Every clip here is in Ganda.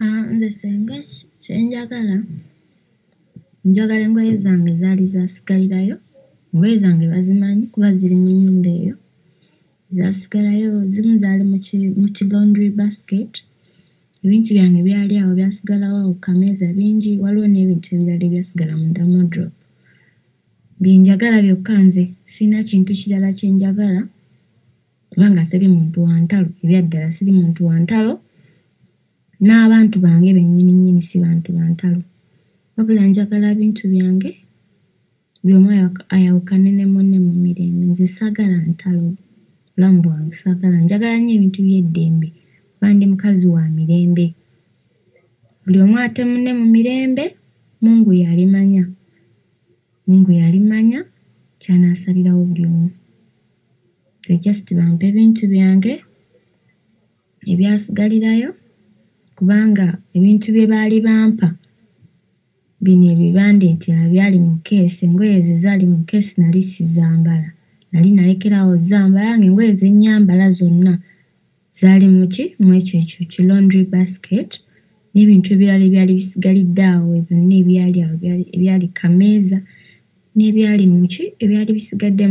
Nze senga kyenjagala njagala engoye zange zaali zasigalirayo. Engoye zange bazimanyi kuba ziri mu nnyumba eyo. Zasigalayo zimu zaali mu ki laundry basket. Ebintu byange byali awo byasigalawo awo kameeza bingi, waliwo n'ebintu ebirala ebyasigala munda mu wardrobe. Byenjagala byokka nze sirina kintu kirala kyenjagala kubanga teri muntu wa ntalo, ebyaddala siri muntu wa ntalo. N'abantu bange bennyini si bantu ba ntalo. Wabula njagala bintu byange by'omu ayawukane ne munne mu mirembe. Nze saagala ntalo, bulamu bwange saagala. Njagala nnyo ebintu by'eddembe kuba ndi mukazi wa mirembe. Buli omu ate munne mu mirembe, Mungu yalimanya. Mungu yalimanya kyanaasalirawo buli omu. Nze just bampe ebintu byange ebyasigalirayo kubanga ebintu bye baali bampa bino ebibande nti byali mu keesi. Engoye ezo zaali mu keesi nali sizambala. Nali nalekerawo zambala ng'engoye ze nnyambala zonna zaali mu ekyo ki laundry basket. N'ebintu ebirala ebyali bisigalidde awo byonna ebyali awo ebyali kameeza n'ebyali ebyali bisigadde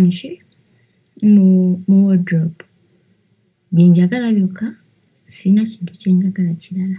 mu wardrobe. Byenjagala byokka, sirina kintu kyenjagala kirala.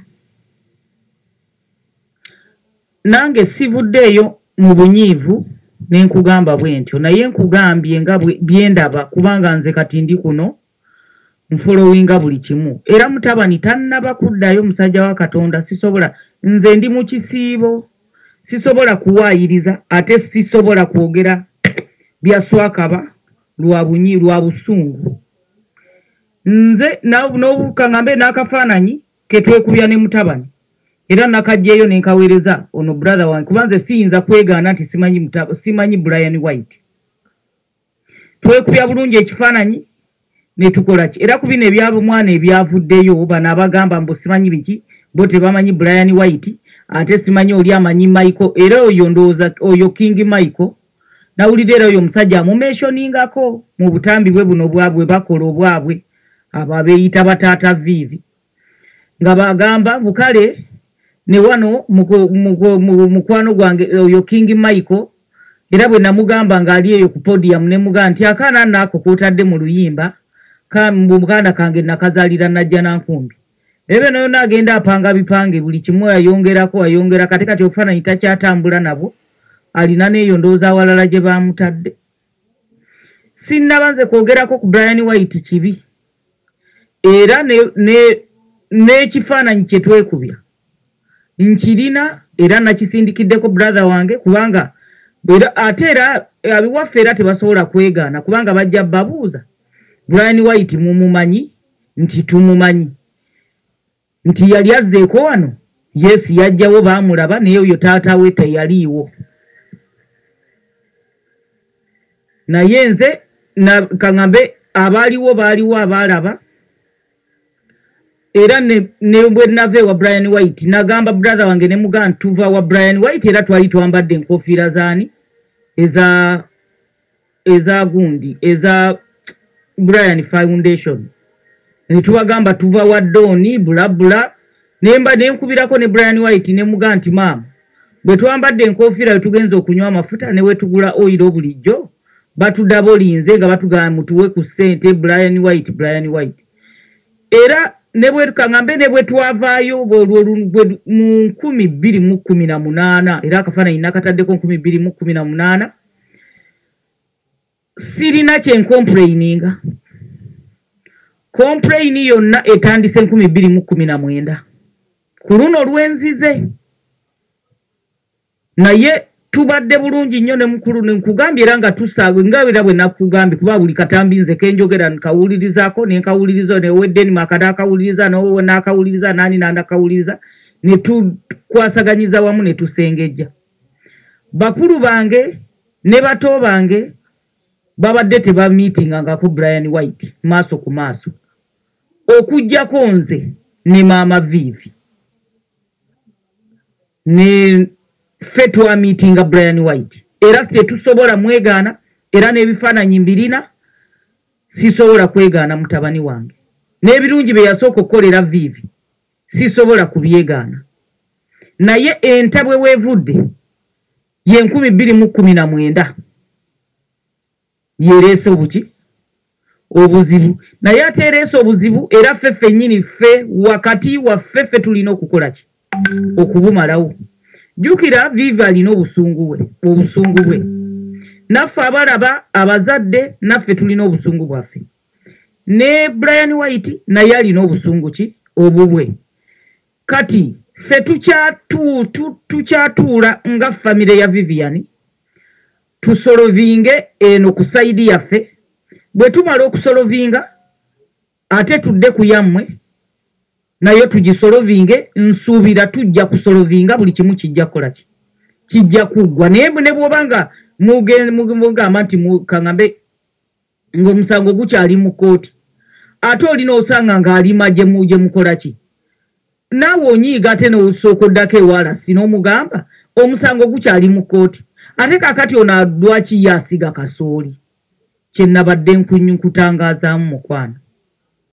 Nange sivuddeeyo mu bunyiivu ne nkugamba bwe ntyo, naye nkugambye nga byendaba kubanga nze kati ndi kuno nfolowinga buli kimu. Era mutabani tannaba kuddayo musajja wa Katonda sisobola. Nze ndi mu kisiibo, sisobola kuwaayiriza ate sisobola kwogera bya swakaba lwa busungu. Nze n'obukangambe n'akafaananyi ke twekubya ne mutabani. Era nakajjeeyo ne nkaweereza ono brother wange kuba nze siyinza kwegaana nti simanyi Brian White. Twekubya bulungi ekifaananyi ne tukola ki. Era ku bino ebyabumwana ebyavuddeyo bano abagamba mbu simanyi biki, bo tebamanyi Brian White, ate simanyi oli amanyi Michael. Era oyo ndowooza oyo King Michael nawulira era oyo omusajja amumeshoningako mu butambi bwe buno bwabwe bakola obwabwe abo abeeyita bataata viivi nga bagamba bukale ne wano mukwano gwange oyo King Michael. Era bwe namugamba ng'ali eyo ku podium ne mugamba nti akaana nako kootadde mu luyimba muganda kange nakazaalira najja nankumbi. Ebe nayo nagenda apanga bipange buli kimu ayongera kati ofaananyi takyatambula nabo. Alina neyo ndowooza awalala gye bamutadde. Sinnaba nze kwogerako ku Brian White kibi. Era n'ekifaananyi kye twekubya nkirina era nakisindikiddeko brother wange kubanga ate era abiwaffe era tebasobola kwegaana kubanga bajja babuuza Brian White mumumanyi nti tumumanyi nti yali azzeeko wano. Yes, yajjawo baamulaba naye oyo taata we teyaliiwo. Naye nze kaŋŋambe baaliwo abaalaba. Era ne bwe nava ewa Brian White nagamba brother wange ne mugamba tuva wa Brian White era twali twambadde enkofiira zaani eza gundi eza Brian Foundation. Ne tubagamba tuva wa Doni bulabula nemba nenkubirako ne Brian White ne mugamba nti maama bwe twambadde enkofiira tugenza okunywa amafuta ne wetugula oil bulijjo batudabolinze nga batugamba mutuwe ku ssente Brian White. Era ne bwe kaŋŋambe ne bwe twavaayo mu 2018 era akafaananyi nakataddeko 2018 sirina kyenkomplaininga. Komplaini yonna etandise 2019 ku luno lwenzize. Naye tubadde bulungi nnyo ne mukulu nkugambye era nga tusaawe ngabira bwe nakugambye kuba buli katambi nze kenjogera nkawulirizaako ne nkawuliriza ne wedden makada akawuliriza no nakawuliriza nani nandakawuliriza ne tukwasaganyiza wamu ne tusengejja. Bakulu bange ne bato bange babadde teba meetinga ku Brian White maaso ku maaso okujjako nze ne maama Vivi ne fetwa meetinga Brian White. Era tetusobola mwegaana era n'ebifaananyi mbirina sisobola kwegaana mutabani wange. N'ebirungi bye yasooka okukolera Vivi sisobola kubyegaana naye entabwe weevudde ye 2019 yereese obuzibu naye atereese obuzibu era ffe nnyini ffe wakati waffe tulina okukola ki okubumalawo. Jjukira Viva alina obusungu bwe naffe abalaba abazadde naffe tulina obusungu bwaffe ne Brian White naye alina obusungu ki obubwe. Kati ffe tukyatuula nga famire ya Vivian tusolovinge eno ku saidi yaffe bwe tumala okusolovinga ate tudde ku yammwe nayo tugisolovinge nsuubira tujja kusolovinga buli kimu kijja kukola ki kijja kuggwa naye ne bw'obanga mugamba nti kaŋŋambe ng'omusango gukyali mu kooti ate olina osanga ng'alima gye mukola ki naawe onyiiga ate n'osooka oddako ewalasi n'omugamba omusango gukyali mu kooti ate kaakati ono lwaki yaasiga kasooli kye nnabadde nkutangazaamu mukwano.